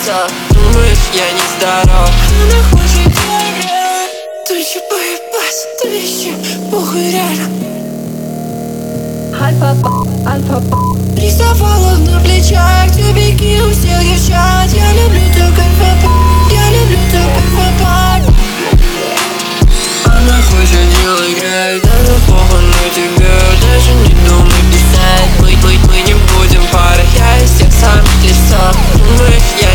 лицо. Думаешь, я не здоров? Она хочет тебя. Ты еще поебаться, ты еще похуй реально. Альфа. Рисовала на плечах тюбики у всех девчат. Я люблю только ФП, я люблю только ФП. Она хочет делать играть, даже похуй на тебя. Даже не думай писать, мы не будем парой. Я из тех самых лесов. Думаешь, я